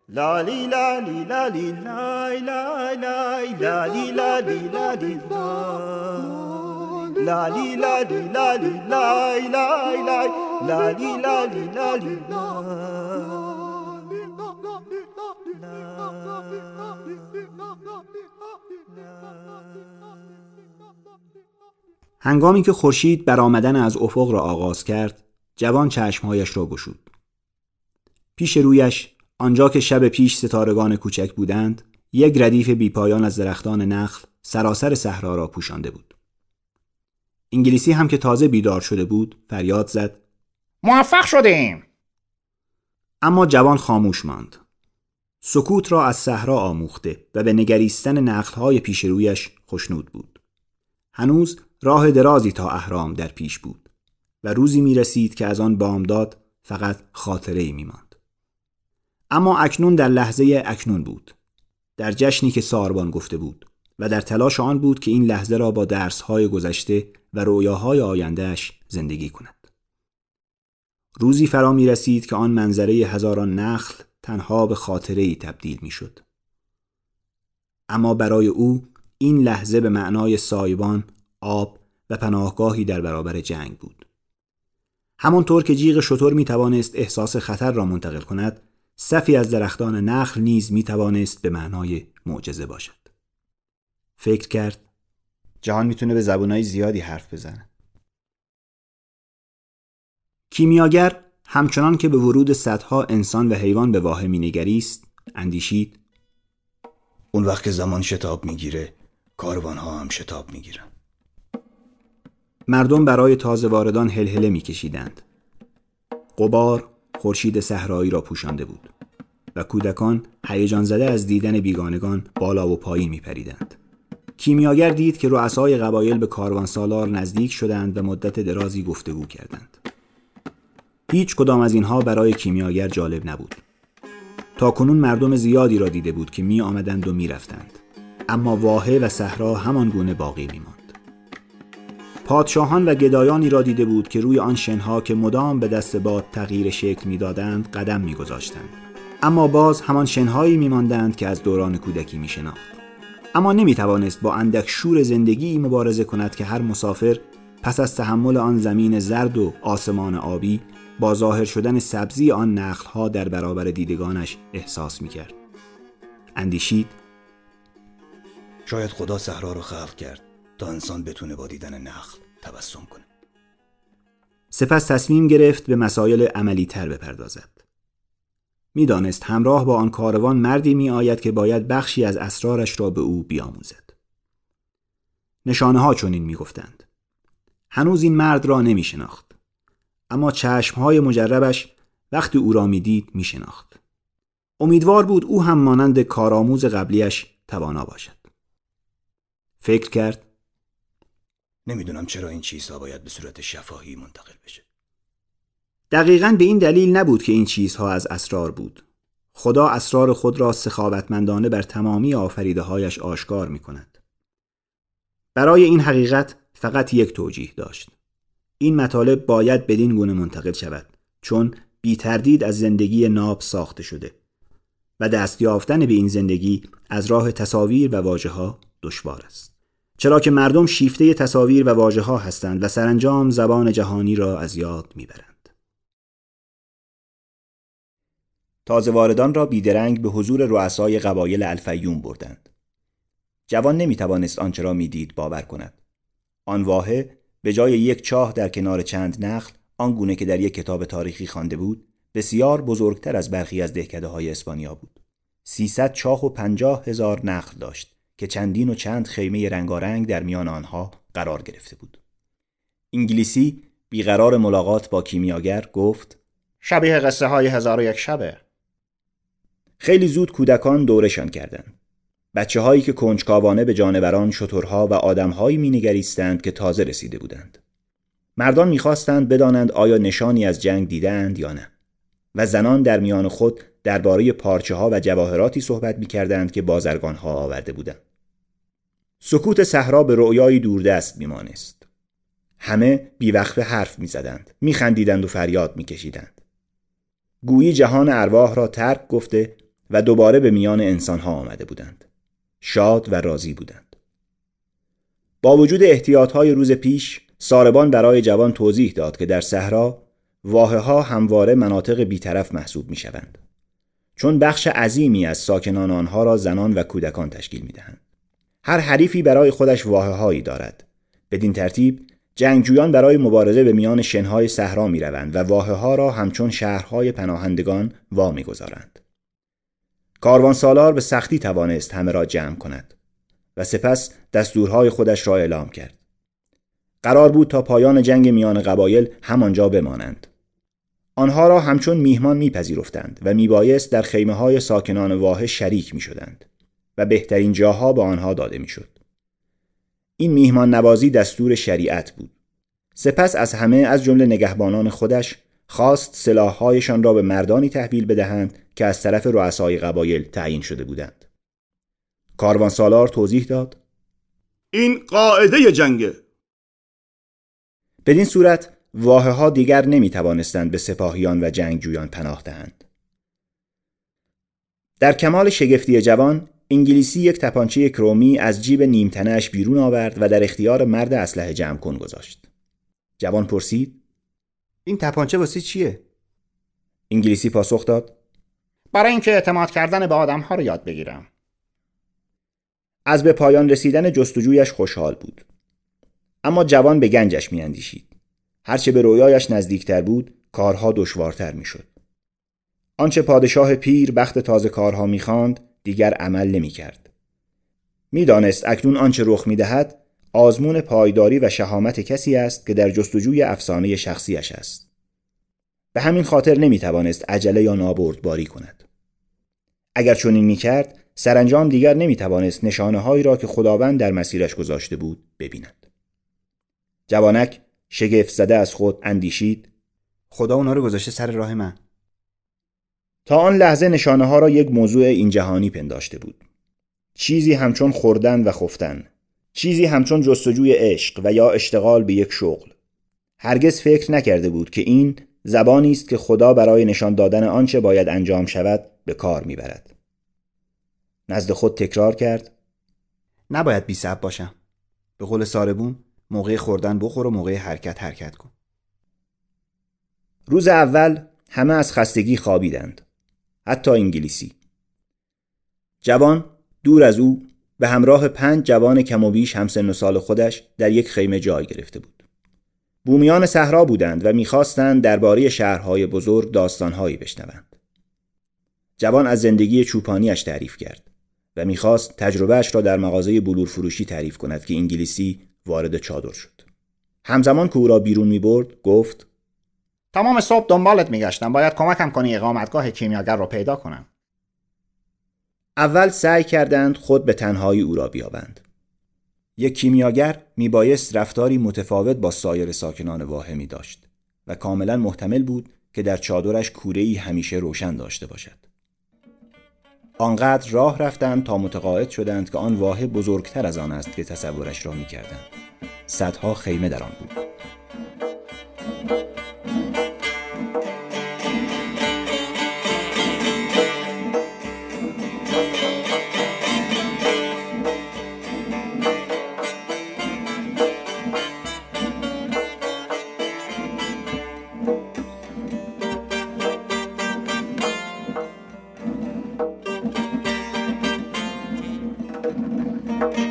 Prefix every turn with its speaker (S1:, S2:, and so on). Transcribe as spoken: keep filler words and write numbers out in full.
S1: لالی لالی لالی لای لای لای لالی لالی لالی لالی لالی لالی لای لای لای لالی لالی لالی
S2: هنگامی که خورشید برآمدن از افق را آغاز کرد، جوان چشمهایش را گشود. پیش رویش، آنجا که شب پیش ستارگان کوچک بودند، یک ردیف بیپایان از درختان نخل سراسر صحرا را پوشانده بود. انگلیسی هم که تازه بیدار شده بود، فریاد زد:
S3: موفق شدیم!
S2: اما جوان خاموش ماند. سکوت را از صحرا آموخته و به نگریستن نخل‌های پیش رویش خوشنود بود. هنوز راه درازی تا اهرام در پیش بود و روزی می رسید که از آن بامداد فقط خاطره‌ای می ماند. اما اکنون در لحظه اکنون بود، در جشنی که ساربان گفته بود و در تلاش آن بود که این لحظه را با درس‌های گذشته و رویاهای آینده‌اش زندگی کند. روزی فرا می رسید که آن منظره هزاران نخل تنها به خاطره‌ای تبدیل می شد. اما برای او این لحظه به معنای سایبان، آب و پناهگاهی در برابر جنگ بود. همانطور که جیغ شتر می توانست احساس خطر را منتقل کند، صفی از درختان نخل نیز می توانست به معنای معجزه باشد. فکر کرد جهان می تونه به زبانهای زیادی حرف بزنه. کیمیاگر همچنان که به ورود صدها انسان و حیوان به واحه می نگریست، اندیشید:
S4: اون وقت که زمان شتاب می گیره، کاروانها هم شتاب می گیرن.
S2: مردم برای تازه واردان هلهله می کشیدند. غبار خورشید صحرایی را پوشانده بود و کودکان هیجان زده از دیدن بیگانگان بالا و پایین می پریدند. کیمیاگر دید که رؤسای قبایل به کاروانسالار نزدیک شدند و مدت درازی گفتگو کردند. هیچ کدام از اینها برای کیمیاگر جالب نبود. تا کنون مردم زیادی را دیده بود که می آمدند و می رفتند، اما واحه و صحرا همان گونه باقی می ماند. پادشاهان و گدایانی را دیده بود که روی آن شنها که مدام به دست باد تغییر شکل می دادند قدم می گذاشتند، اما باز همان شنهایی می ماندند که از دوران کودکی می شناخت. اما نمی توانست با اندک شور زندگی مبارزه کند که هر مسافر پس از تحمل آن زمین زرد و آسمان آبی با ظاهر شدن سبزی آن نخل‌ها در برابر دیدگانش احساس می کرد. اندیشید:
S4: شاید خدا صحرا رو خلق کرد تا انسان بتونه با دیدن نخل تبسم کنه.
S2: سپس تصمیم گرفت به مسائل عملی تر بپردازد. می دانست همراه با آن کاروان مردی می آید که باید بخشی از اسرارش را به او بیاموزد. نشانه ها چنین می گفتند. هنوز این مرد را نمی شناخت، اما چشمهای مجربش وقتی او را می دید می شناخت. امیدوار بود او هم مانند کارآموز قبلیش توانا باشد. فکر کرد:
S4: نمیدونم چرا این چیزها باید به صورت شفاهی منتقل بشه.
S2: دقیقاً به این دلیل نبود که این چیزها از اسرار بود. خدا اسرار خود را سخاوتمندانه بر تمامی آفریده‌هایش آشکار می کند. برای این حقیقت فقط یک توجیه داشت. این مطالب باید بدین گونه منتقل شود، چون بی تردید از زندگی ناب ساخته شده و دست یافتن به این زندگی از راه تصاویر و واژه‌ها دشوار است. چرا که مردم شیفته تصاویر و واژه‌ها هستند و سرانجام زبان جهانی را از یاد میبرند. تازه واردان را بیدرنگ به حضور رؤسای قبایل الفیوم بردند. جوان نمیتوانست آنچه را میدید باور کند. آن واحه به جای یک چاه در کنار چند نخل، آنگونه که در یک کتاب تاریخی خوانده بود، بسیار بزرگتر از برخی از دهکده‌های اسپانیا بود. سیصد چاه و پنجاه هزار نخل داشت که چندین و چند خیمه رنگارنگ در میان آنها قرار گرفته بود. انگلیسی بیقرار ملاقات با کیمیاگر گفت:
S3: شبیه قصه های هزار و یک شبه.
S2: خیلی زود کودکان دورشان کردند. بچه هایی که کنجکاوانه به جانوران، شترها و آدمهایی می نگریستند که تازه رسیده بودند. مردان می خواستند بدانند آیا نشانی از جنگ دیدند یا نه، و زنان در میان خود درباره پارچه ها و جواهراتی صحبت می کردند که بازرگان ها آورده بودند. سکوت صحرا به رؤیایی دوردست می مانست. همه بیوقفه حرف می زدند، می خندیدند و فریاد می کشیدند. گویی جهان ارواح را ترک گفته و دوباره به میان انسانها آمده بودند. شاد و راضی بودند. با وجود احتیاطهای روز پیش، ساربان برای جوان توضیح داد که در صحرا واحه‌ها همواره مناطق بی‌طرف محسوب می‌شوند، چون بخش عظیمی از ساکنان آنها را زنان و کودکان تشکیل می‌دهند. هر حریفی برای خودش واحه‌هایی دارد. بدین ترتیب جنگجویان برای مبارزه به میان شنهای صحرا می‌روند و واحه‌ها را همچون شهرهای پناهندگان وا می‌گذارند. کاروانسالار به سختی توانست همه را جمع کند و سپس دستورهای خودش را اعلام کرد. قرار بود تا پایان جنگ میان قبایل همانجا بمانند. آنها را همچون میهمان میپذیرفتند و میبایست در خیمه‌های ساکنان واحه شریک میشدند و بهترین جاها به آنها داده میشد. این میهمان نوازی دستور شریعت بود. سپس از همه، از جمله نگهبانان خودش، خواست سلاح‌هایشان را به مردانی تحویل بدهند که از طرف رؤسای قبایل تعیین شده بودند. کاروانسالار توضیح داد:
S1: این قاعده جنگه.
S2: بدین صورت واحه‌ها دیگر نمی توانستند به سپاهیان و جنگجویان پناه دهند. در کمال شگفتی جوان، انگلیسی یک تپانچه کرومی از جیب نیمتنه‌اش بیرون آورد و در اختیار مرد اسلحه جمع کن گذاشت. جوان پرسید:
S1: این تپانچه واسه چیه؟
S2: انگلیسی پاسخ داد:
S3: برای اینکه اعتماد کردن به آدم‌ها رو یاد بگیرم.
S2: از به پایان رسیدن جستجویش خوشحال بود. اما جوان به گنجش می‌اندیشید. هرچه به رویایش نزدیکتر بود، کارها دشوارتر می‌شد. آنچه پادشاه پیر بخت تازه کارها می‌خواند، دیگر عمل نمی‌کرد. می‌دانست اکنون آنچه رخ می‌دهد، آزمون پایداری و شهامت کسی است که در جستجوی افسانه شخصیش است. به همین خاطر نمی‌توانست عجله یا نابردباری کند. اگر چنین می‌کرد، سرانجام دیگر نمی‌توانست نشانه‌هایی را که خداوند در مسیرش گذاشته بود ببیند. جوانک شگفت زده از خود اندیشید:
S1: خدا اونا رو گذاشته سر راه من.
S2: تا آن لحظه نشانه‌ها را یک موضوع این جهانی پنداشته بود. چیزی همچون خوردن و خفتن، چیزی همچون جستجوی عشق و یا اشتغال به یک شغل. هرگز فکر نکرده بود که این زبانی است که خدا برای نشان دادن آنچه باید انجام شود به کار میبرد. نزد خود تکرار کرد:
S1: نباید بی‌صبر باشم. به قول ساربون، موقع خوردن بخور و موقع حرکت حرکت کن.
S2: روز اول همه از خستگی خوابیدند، حتی انگلیسی. جوان دور از او به همراه پنج جوان کم و بیش همسن و سال خودش در یک خیمه جای گرفته بود. بومیان صحرا بودند و می‌خواستند درباره شهرهای بزرگ داستان‌هایی بشنوند. جوان از زندگی چوپانیش تعریف کرد و می‌خواست تجربهش را در مغازه بلور فروشی تعریف کند که انگلیسی وارد چادر شد. همزمان که او را بیرون می‌برد گفت:
S3: تمام صبح دنبالت میگشتم. باید کمکم کنی اقامتگاه کیمیاگر رو پیدا کنم.
S2: اول سعی کردند خود به تنهایی او را بیابند. یک کیمیاگر میبایست رفتاری متفاوت با سایر ساکنان واحه می داشت و کاملا محتمل بود که در چادرش کوره‌ای همیشه روشن داشته باشد. آنقدر راه رفتند تا متقاعد شدند که آن واحه بزرگتر از آن است که تصورش را میکردند. صدها خیمه در آن بود.
S5: Thank you.